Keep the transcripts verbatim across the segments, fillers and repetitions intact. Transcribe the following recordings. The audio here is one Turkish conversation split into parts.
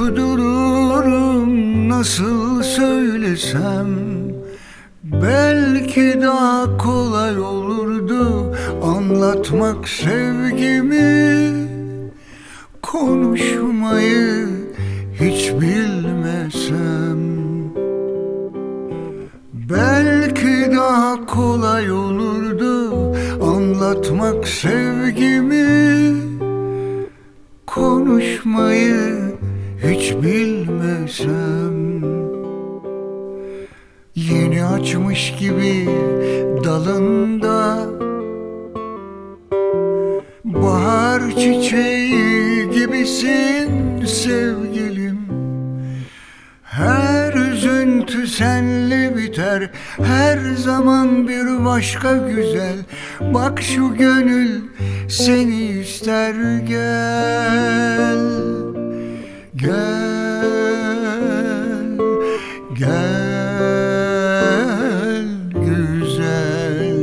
dururum, nasıl söylesem belki daha kolay olurdu anlatmak sevgimi. Konuşmayı hiç bilmesem belki daha kolay olurdu anlatmak sevgimi. Konuşmayı hiç bilmesem. Yeni açmış gibi dalında bahar çiçeği gibisin sevgilim. Her üzüntü senle biter, her zaman bir başka güzel. Bak şu gönül seni ister, gel. Gel, gel güzel.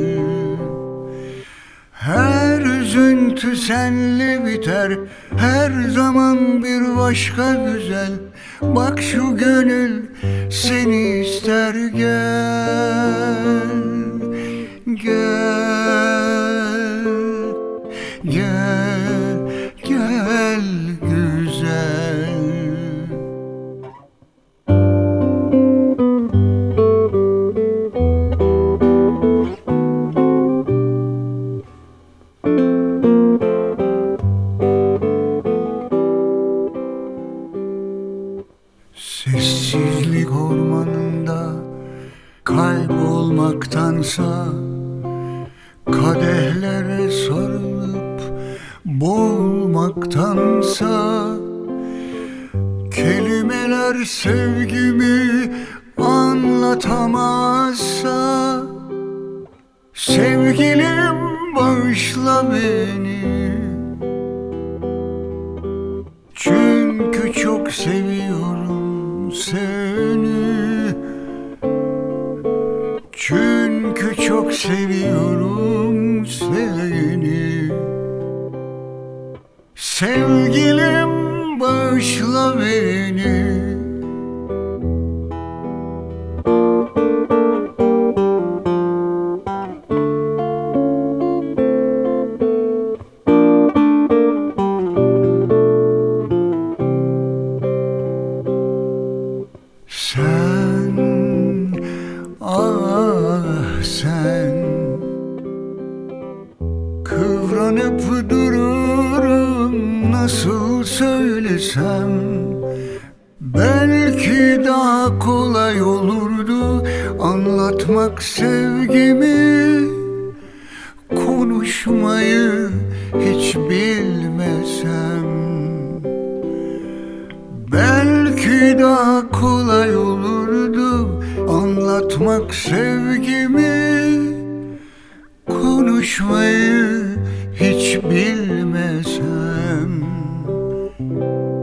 Her üzüntü senle biter, her zaman bir başka güzel. Bak şu gönül seni ister, gel. Gel, gel, gel güzel. Sessizlik ormanında kaybolmaktansa kadehlere sarılıp boğulmaktansa kelimeler sevgimi anlatamazsa sevgilim bağışla beni. Çünkü çok seviyorum seni. Çünkü çok seviyorum seni. Sevgilim bağışla beni. Sen, ah sen, kıvranıp dururum, nasıl söylesem belki daha kolay olurdu anlatmak sevgimi. Konuşmayı hiç bilmesem belki daha kolay olurdu anlatmak sevgimi. Konuşmayı hiç bilmesem.